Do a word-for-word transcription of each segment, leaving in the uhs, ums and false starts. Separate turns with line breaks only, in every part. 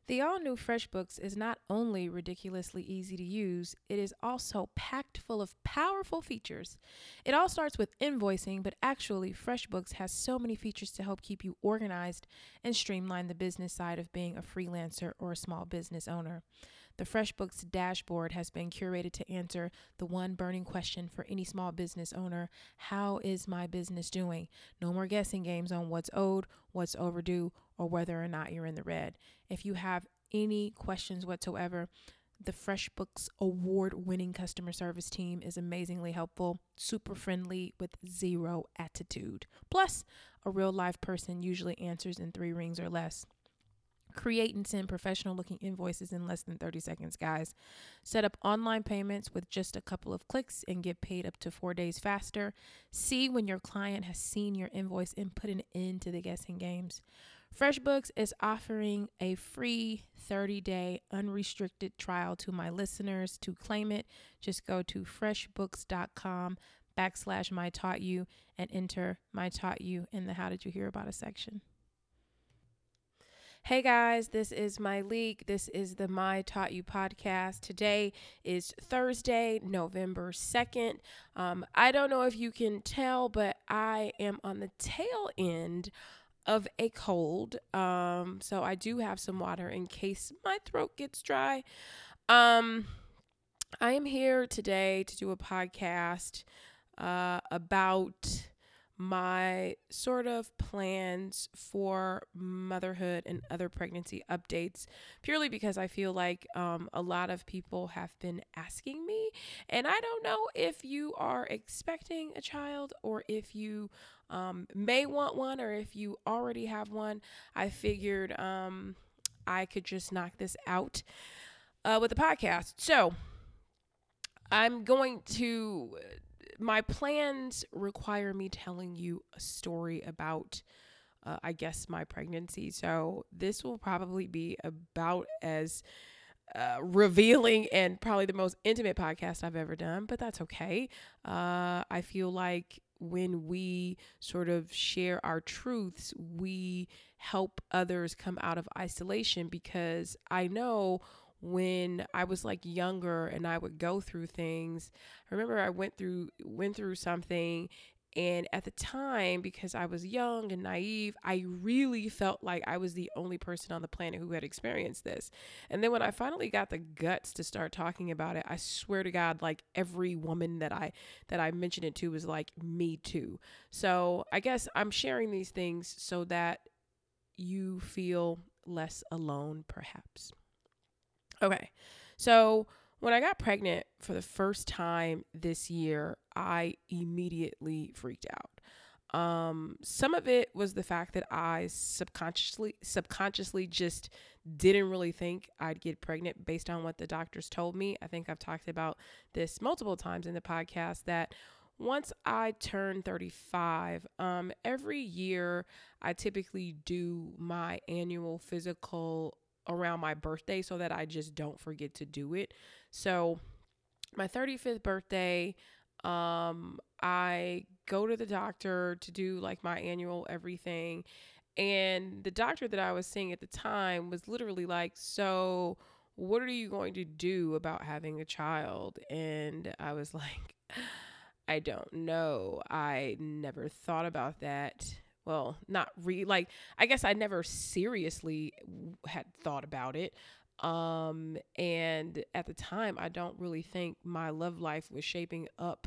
The all-new FreshBooks is not only ridiculously easy to use, it is also packed full of powerful features. It all starts with invoicing, but actually FreshBooks has so many features to help keep you organized and streamline the business side of being a freelancer or a small business owner. The FreshBooks dashboard has been curated to answer the one burning question for any small business owner: how is my business doing? No more guessing games on what's owed, what's overdue, or whether or not you're in the red. If you have any questions whatsoever, the FreshBooks award-winning customer service team is amazingly helpful, super friendly, with zero attitude. Plus, a real live person usually answers in three rings or less. Create and send professional looking invoices in less than thirty seconds, guys. Set up online payments with just a couple of clicks and get paid up to four days faster. See when your client has seen your invoice and put an end to the guessing games. FreshBooks is offering a free thirty-day unrestricted trial to my listeners. To claim it, just go to freshbooks.com backslash my taught you and enter my taught you in the how did you hear about us section. Hey guys, this is My League. This is the My Taught You podcast. Today is Thursday, November second. Um, I don't know if you can tell, but I am on the tail end of a cold. Um, so I do have some water in case my throat gets dry. Um, I am here today to do a podcast uh, about my sort of plans for motherhood and other pregnancy updates, purely because I feel like um, a lot of people have been asking me, and I don't know if you are expecting a child or if you um, may want one or if you already have one. I figured um, I could just knock this out uh, with the podcast. So I'm going to... My plans require me telling you a story about, uh, I guess, my pregnancy. So this will probably be about as uh, revealing and probably the most intimate podcast I've ever done, but that's okay. Uh, I feel like when we sort of share our truths, we help others come out of isolation, because I know when I was like younger and I would go through things, I remember I went through went through something, and at the time, because I was young and naive, I really felt like I was the only person on the planet who had experienced this. And then when I finally got the guts to start talking about it, I swear to God, like every woman that I that I mentioned it to was like, me too. So I guess I'm sharing these things so that you feel less alone, perhaps. Okay, so when I got pregnant for the first time this year, I immediately freaked out. Um, some of it was the fact that I subconsciously subconsciously just didn't really think I'd get pregnant based on what the doctors told me. I think I've talked about this multiple times in the podcast, that once I turn thirty-five, um, every year I typically do my annual physical around my birthday so that I just don't forget to do it. So my thirty-fifth birthday, um, I go to the doctor to do like my annual everything. And the doctor that I was seeing at the time was literally like, so what are you going to do about having a child? And I was like, I don't know. I never thought about that. Well, not really. Like, I guess I never seriously had thought about it. Um, and at the time, I don't really think my love life was shaping up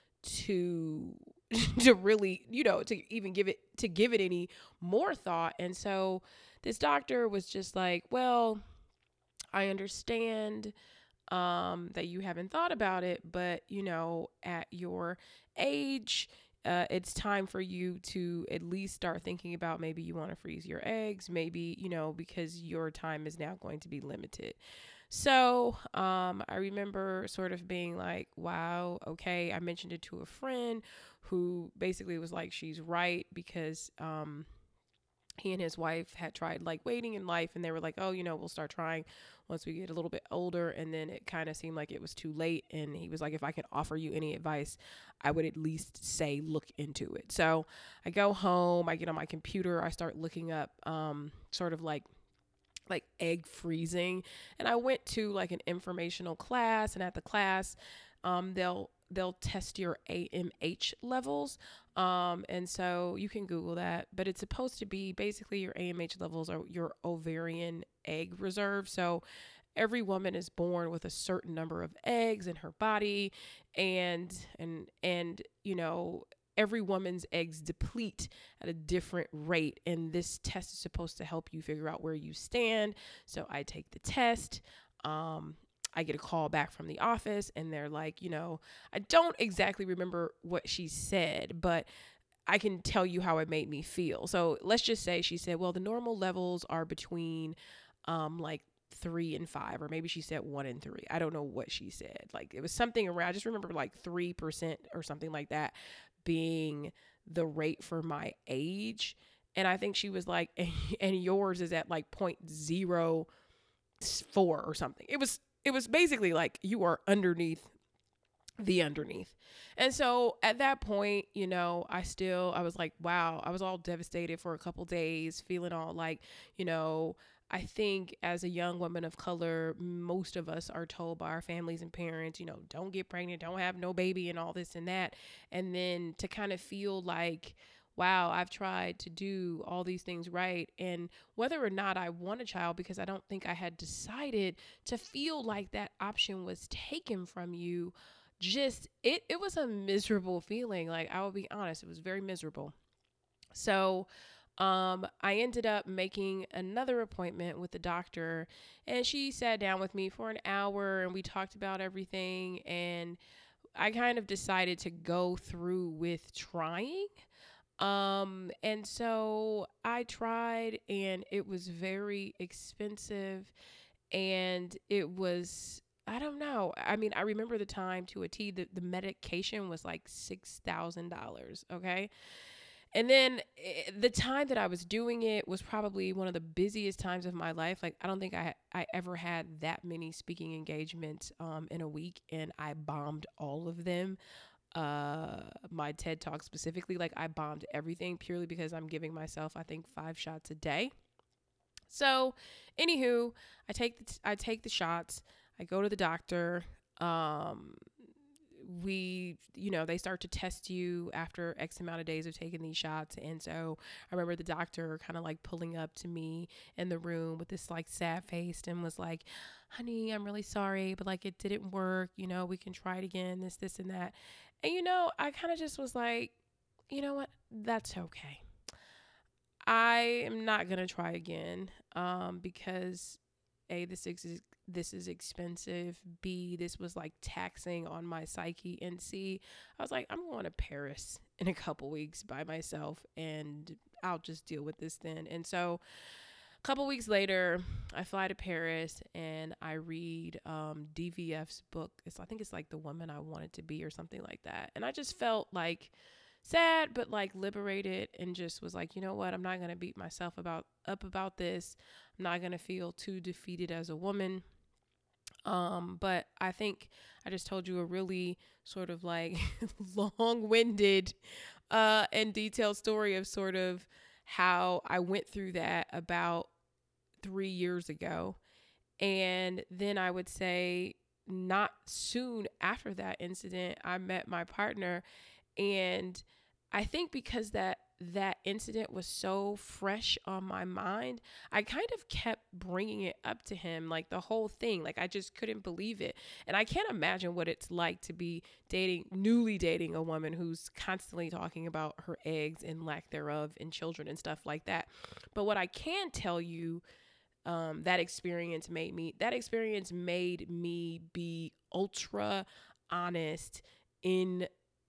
to to really, you know, to even give it to give it any more thought. And so this doctor was just like, well, I understand um, that you haven't thought about it, but, you know, at your age, uh, it's time for you to at least start thinking about maybe you want to freeze your eggs, maybe, you know, because your time is now going to be limited. So um, I remember sort of being like, wow, okay. I mentioned it to a friend who basically was like, she's right, because um, he and his wife had tried like waiting in life, and they were like, oh, you know, we'll start trying once we get a little bit older. And then it kind of seemed like it was too late. And he was like, if I could offer you any advice, I would at least say, look into it. So I go home, I get on my computer, I start looking up um, sort of like like egg freezing. And I went to like an informational class, and at the class, um, they'll they'll test your A M H levels. Um, and so you can Google that, but it's supposed to be basically your A M H levels are your ovarian egg reserve. So every woman is born with a certain number of eggs in her body, and and and you know, every woman's eggs deplete at a different rate, and this test is supposed to help you figure out where you stand. So I take the test. um I get a call back from the office, and they're like, you know, I don't exactly remember what she said, but I can tell you how it made me feel. So let's just say she said, well, the normal levels are between um like three and five, or maybe she said one and three. I don't know what she said. Like, it was something around, I just remember like three percent or something like that being the rate for my age. And I think she was like, and yours is at like zero point zero four or something. It was, it was basically like you are underneath the underneath. And so at that point, you know, I still, I was like, wow, I was all devastated for a couple days, feeling all like, you know, I think as a young woman of color, most of us are told by our families and parents, you know, don't get pregnant, don't have no baby, and all this and that. And then to kind of feel like, wow, I've tried to do all these things right. And whether or not I want a child, because I don't think I had decided, to feel like that option was taken from you, just, it, it was a miserable feeling. Like, I will be honest, it was very miserable. So Um, I ended up making another appointment with the doctor, and she sat down with me for an hour, and we talked about everything. And I kind of decided to go through with trying. Um, and so I tried, and it was very expensive, and it was, I don't know. I mean, I remember the time to a T. The, the medication was like six thousand dollars. Okay. And then eh, the time that I was doing it was probably one of the busiest times of my life. Like, I don't think I I ever had that many speaking engagements um, in a week, and I bombed all of them. Uh, my TED Talk specifically, like, I bombed everything purely because I'm giving myself, I think, five shots a day. So, anywho, I take the t- I take the shots. I go to the doctor. Um, we, you know, they start to test you after X amount of days of taking these shots. And so I remember the doctor kind of like pulling up to me in the room with this like sad face, and was like, honey, I'm really sorry, but like, it didn't work. You know, we can try it again, this, this, and that. And, you know, I kind of just was like, you know what? That's okay. I am not going to try again, um, because A, this is, this is expensive. B, this was like taxing on my psyche. And C, I was like, I'm going to Paris in a couple weeks by myself, and I'll just deal with this then. And so a couple weeks later, I fly to Paris, and I read um, D V F's book. It's, I think it's like The Woman I Wanted to Be or something like that. And I just felt like sad, but like liberated, and just was like, you know what? I'm not going to beat myself about up about this. I'm not going to feel too defeated as a woman. Um, but I think I just told you a really sort of like long-winded uh, and detailed story of sort of how I went through that about three years ago. And then I would say not soon after that incident, I met my partner. And I think because that that incident was so fresh on my mind, I kind of kept bringing it up to him, like the whole thing. Like, I just couldn't believe it. And I can't imagine what it's like to be dating, newly dating a woman who's constantly talking about her eggs and lack thereof and children and stuff like that. But what I can tell you, um, that experience made me, that experience made me be ultra honest in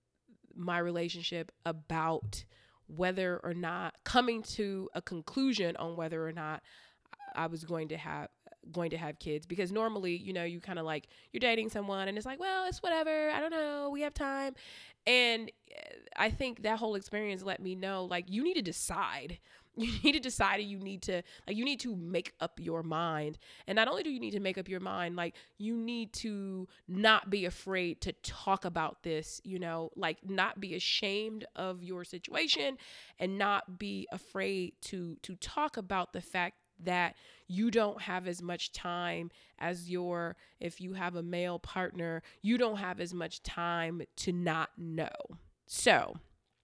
my relationship about whether or not, coming to a conclusion on whether or not I was going to have going to have kids. Because normally, you know, you kind of like, you're dating someone and it's like, well, it's whatever, I don't know, we have time. And I think that whole experience let me know, like, you need to decide. You need to decide, and you need to, like, you need to make up your mind. And not only do you need to make up your mind, like, you need to not be afraid to talk about this, you know, like, not be ashamed of your situation, and not be afraid to, to talk about the fact that you don't have as much time as your, if you have a male partner, you don't have as much time to not know. So,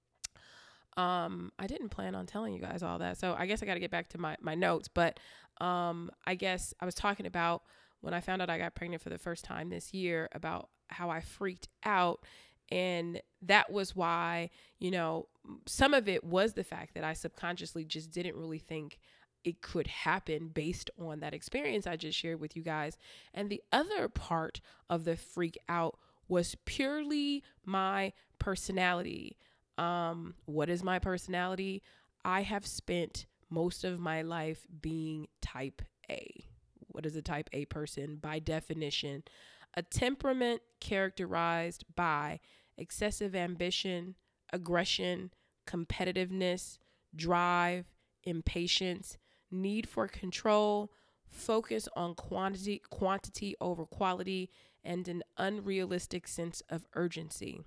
um, I didn't plan on telling you guys all that. So I guess I got to get back to my, my notes, but, um, I guess I was talking about when I found out I got pregnant for the first time this year about how I freaked out. And that was why, you know, some of it was the fact that I subconsciously just didn't really think it could happen based on that experience I just shared with you guys. And the other part of the freak out was purely my personality. Um, what is my personality? I have spent most of my life being type A. What is a type A person? By definition, a temperament characterized by excessive ambition, aggression, competitiveness, drive, impatience, need for control, focus on quantity, quantity over quality, and an unrealistic sense of urgency.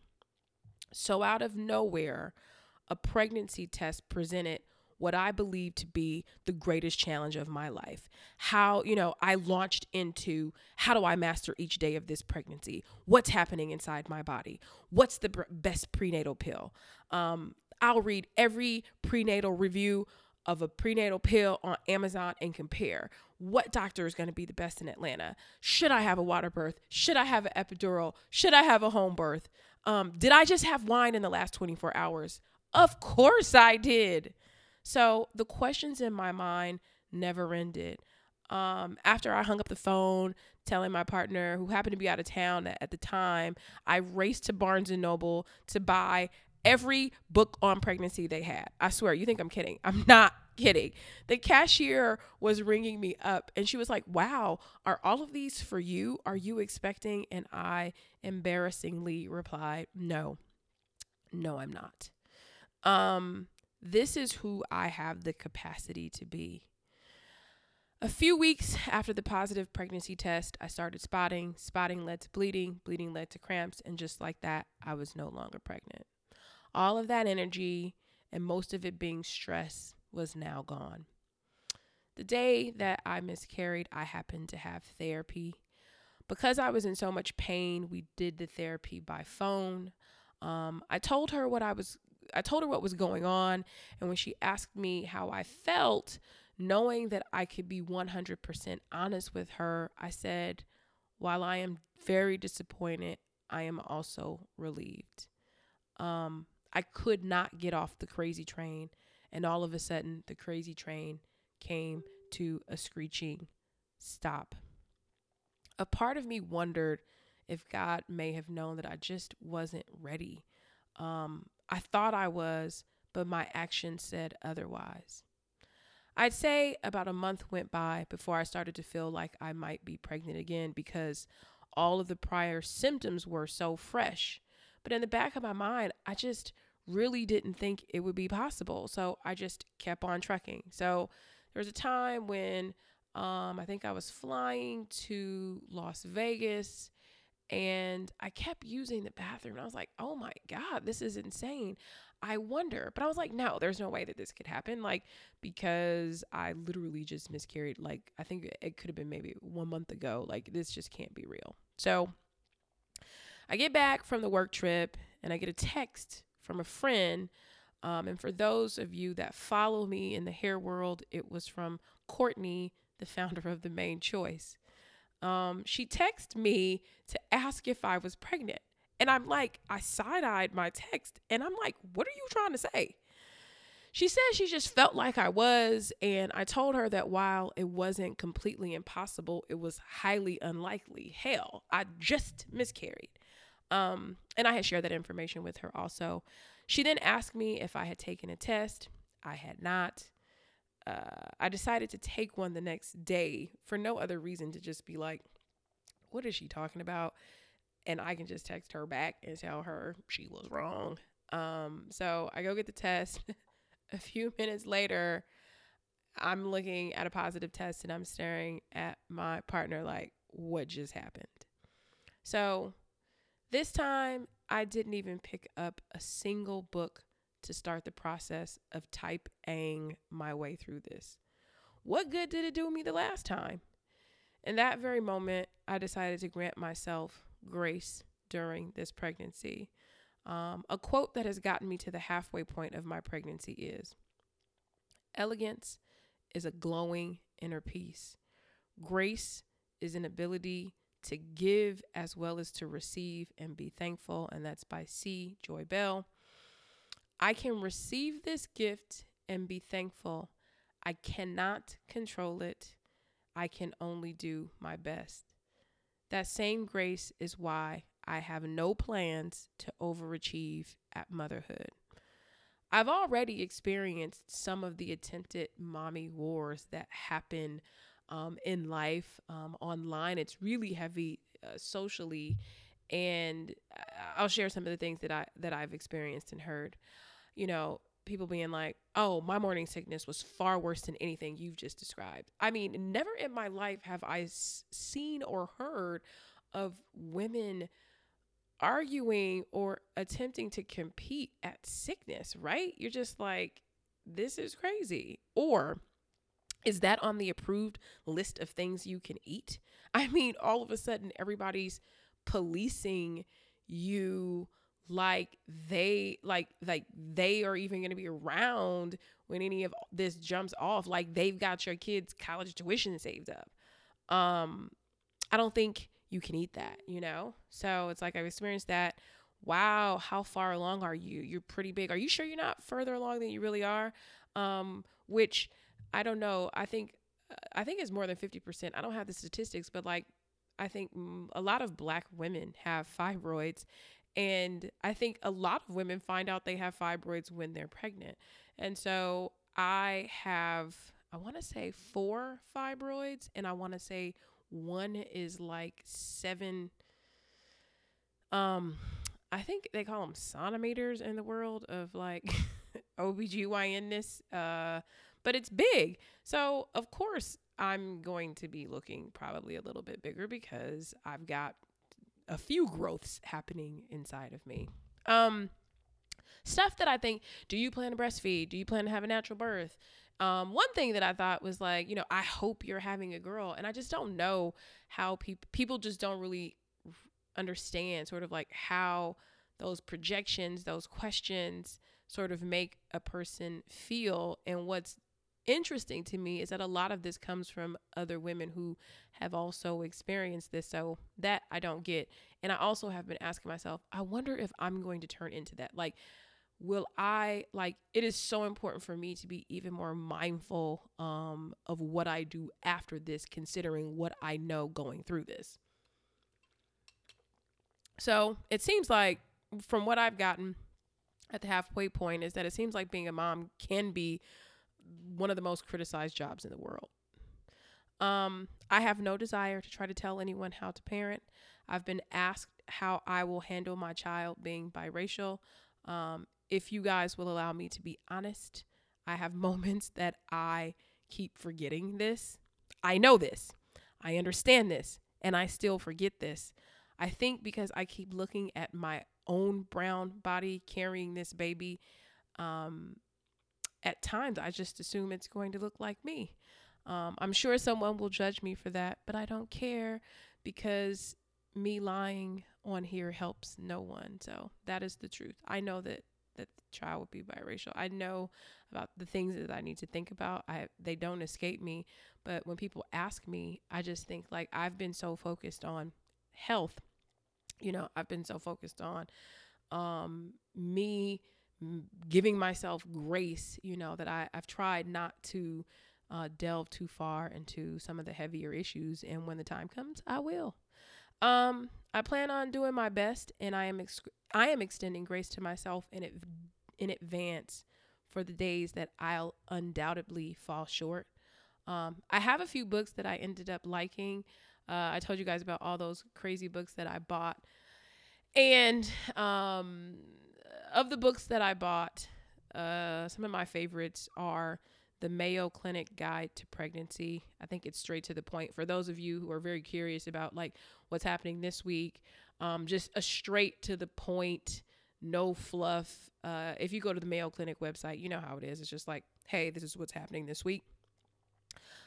So out of nowhere, a pregnancy test presented what I believe to be the greatest challenge of my life. How, you know, I launched into how do I master each day of this pregnancy? What's happening inside my body? What's the b- best prenatal pill? Um, I'll read every prenatal review of a prenatal pill on Amazon and compare what doctor is going to be the best in Atlanta. Should I have a water birth? Should I have an epidural? Should I have a home birth? Um, did I just have wine in the last twenty-four hours? Of course I did. So the questions in my mind never ended. Um, after I hung up the phone, telling my partner, who happened to be out of town at the time, I raced to Barnes and Noble to buy every book on pregnancy they had. I swear, you think I'm kidding. I'm not kidding. The cashier was ringing me up and she was like, wow, are all of these for you? Are you expecting? And I embarrassingly replied, no, no, I'm not. Um, This is who I have the capacity to be. A few weeks after the positive pregnancy test, I started spotting. Spotting led to bleeding. Bleeding led to cramps. And just like that, I was no longer pregnant. All of that energy and most of it being stress was now gone. The day that I miscarried, I happened to have therapy. Because I was in so much pain, we did the therapy by phone. Um, I told her what I was I told her what was going on, and when she asked me how I felt, knowing that I could be one hundred percent honest with her, I said, while I am very disappointed, I am also relieved. Um, I could not get off the crazy train, and all of a sudden, the crazy train came to a screeching stop. A part of me wondered if God may have known that I just wasn't ready. Um, I thought I was, but my actions said otherwise. I'd say about a month went by before I started to feel like I might be pregnant again because all of the prior symptoms were so fresh. But in the back of my mind, I just really didn't think it would be possible. So I just kept on trucking. So there was a time when um, I think I was flying to Las Vegas and I kept using the bathroom. And I was like, oh my God, this is insane. I wonder. But I was like, no, there's no way that this could happen. Like, because I literally just miscarried. Like, I think it could have been maybe one month ago. Like, this just can't be real. So I get back from the work trip and I get a text from a friend. Um, and for those of you that follow me in the hair world, it was from Courtney, the founder of The Main Choice. Um, she texted me to ask if I was pregnant. And I'm like, I side-eyed my text and I'm like, what are you trying to say? She said she just felt like I was. And I told her that while it wasn't completely impossible, it was highly unlikely. Hell, I just miscarried. Um, and I had shared that information with her also. She then asked me if I had taken a test. I had not. Uh, I decided to take one the next day for no other reason to just be like, what is she talking about? And I can just text her back and tell her she was wrong. Um, so I go get the test. A few minutes later, I'm looking at a positive test and I'm staring at my partner like, what just happened? So this time I didn't even pick up a single book to start the process of type Aing my way through this. what good did it do me the last time? In that very moment, I decided to grant myself grace during this pregnancy. Um, a quote that has gotten me to the halfway point of my pregnancy is, elegance is a glowing inner peace. Grace is an ability to give as well as to receive and be thankful. And that's by C. Joy Bell. I can receive this gift and be thankful. I cannot control it. I can only do my best. That same grace is why I have no plans to overachieve at motherhood. I've already experienced some of the attempted mommy wars that happen um, in life um, online. It's really heavy uh, socially, and I'll share some of the things that I that I've experienced and heard. You know, people being like, "Oh, my morning sickness was far worse than anything you've just described." I mean, never in my life have I s- seen or heard of women arguing or attempting to compete at sickness, right? You're just like, this is crazy. Or is that on the approved list of things you can eat? I mean, all of a sudden, everybody's policing you like they like like they are even going to be around when any of this jumps off, like they've got your kids' college tuition saved up. Um, I don't think you can eat that, you know? So it's like I've experienced that. Wow, how far along are you? You're pretty big. Are you sure you're not further along than you really are? Um, which I don't know. I think I think it's more than fifty percent. I don't have the statistics, but like I think a lot of Black women have fibroids. And I think a lot of women find out they have fibroids when they're pregnant. And so I have, I want to say four fibroids, and I want to say one is like seven. Um, I think they call them sonometers in the world of like O B G Y N-ness. Uh, but it's big. So of course I'm going to be looking probably a little bit bigger because I've got a few growths happening inside of me. Um, stuff that I think, do you plan to breastfeed? Do you plan to have a natural birth? Um, one thing that I thought was like, you know, I hope you're having a girl. And I just don't know how people, people just don't really understand sort of like how those projections, those questions sort of make a person feel. And what's interesting to me is that a lot of this comes from other women who have also experienced this. So that I don't get. And I also have been asking myself, I wonder if I'm going to turn into that. Like, will I, like, it is so important for me to be even more mindful um, of what I do after this, considering what I know going through this. So it seems like from what I've gotten at the halfway point is that it seems like being a mom can be one of the most criticized jobs in the world. Um, I have no desire to try to tell anyone how to parent. I've been asked how I will handle my child being biracial. Um, if you guys will allow me to be honest, I have moments that I keep forgetting this. I know this. I understand this. And I still forget this. I think because I keep looking at my own brown body carrying this baby, um, at times I just assume it's going to look like me. Um, I'm sure someone will judge me for that, but I don't care because me lying on here helps no one. So that is the truth. I know that that the child would be biracial. I know about the things that I need to think about. I they don't escape me. But when people ask me, I just think like I've been so focused on health. You know, I've been so focused on um, me giving myself grace, you know, that I, I've tried not to uh, delve too far into some of the heavier issues. And when the time comes, I will. Um, I plan on doing my best, and I am ex- I am extending grace to myself in it in advance for the days that I'll undoubtedly fall short. Um, I have a few books that I ended up liking. Uh, I told you guys about all those crazy books that I bought. And um, of the books that I bought, uh, some of my favorites are the Mayo Clinic Guide to Pregnancy. I think it's straight to the point. For those of you who are very curious about like what's happening this week, um, just a straight to the point, no fluff. Uh, if you go to the Mayo Clinic website, you know how it is. It's just like, hey, this is what's happening this week.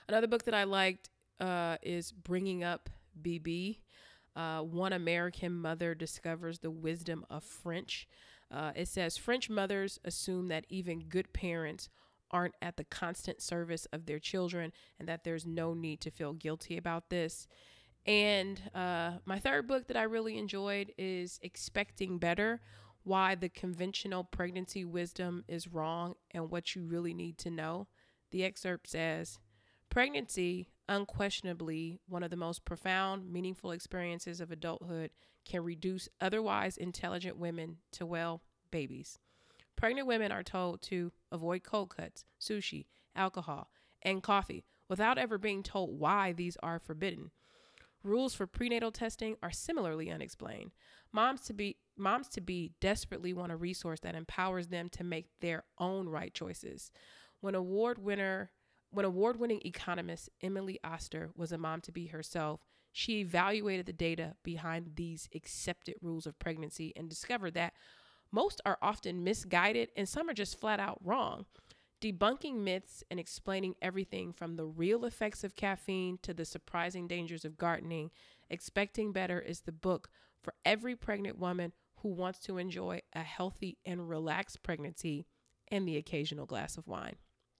Another book that I liked uh, is Bringing Up B B. Uh, one American mother discovers the wisdom of French. Uh, it says French mothers assume that even good parents aren't at the constant service of their children and that there's no need to feel guilty about this. And uh, my third book that I really enjoyed is Expecting Better: Why the Conventional Pregnancy Wisdom is Wrong and What You Really Need to Know. The excerpt says, pregnancy, unquestionably one of the most profound, meaningful experiences of adulthood, can reduce otherwise intelligent women to, well, babies. Pregnant women are told to avoid cold cuts, sushi, alcohol, and coffee without ever being told why these are forbidden. Rules for prenatal testing are similarly unexplained. Moms to be moms to be desperately want a resource that empowers them to make their own right choices. When award winner when award-winning economist Emily Oster was a mom to be herself, she evaluated the data behind these accepted rules of pregnancy and discovered that most are often misguided and some are just flat out wrong. Debunking myths and explaining everything from the real effects of caffeine to the surprising dangers of gardening, Expecting Better is the book for every pregnant woman who wants to enjoy a healthy and relaxed pregnancy and the occasional glass of wine.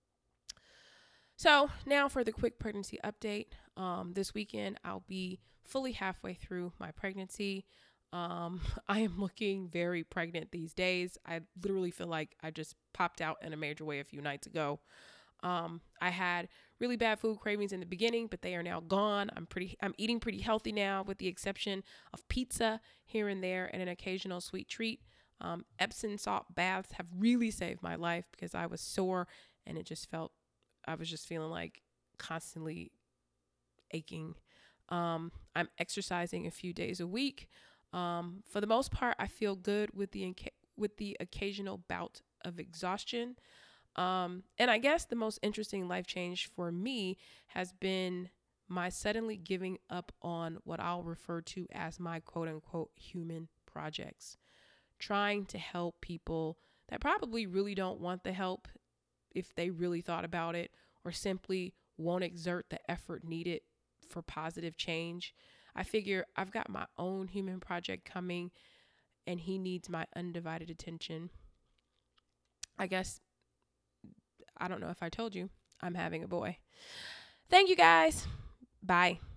So now for the quick pregnancy update. Um, this weekend, I'll be fully halfway through my pregnancy. Um, I am looking very pregnant these days. I literally feel like I just popped out in a major way a few nights ago. Um, I had really bad food cravings in the beginning, but they are now gone. I'm pretty, I'm eating pretty healthy now, with the exception of pizza here and there and an occasional sweet treat. Um, Epsom salt baths have really saved my life because I was sore and it just felt, I was just feeling like constantly aching. Um, I'm exercising a few days a week. Um, for the most part, I feel good with the inca- with the occasional bout of exhaustion. Um, and I guess the most interesting life change for me has been my suddenly giving up on what I'll refer to as my quote unquote human projects, trying to help people that probably really don't want the help if they really thought about it, or simply won't exert the effort needed for positive change. I figure I've got my own human project coming and he needs my undivided attention. I guess, I don't know if I told you, I'm having a boy. Thank you guys. Bye.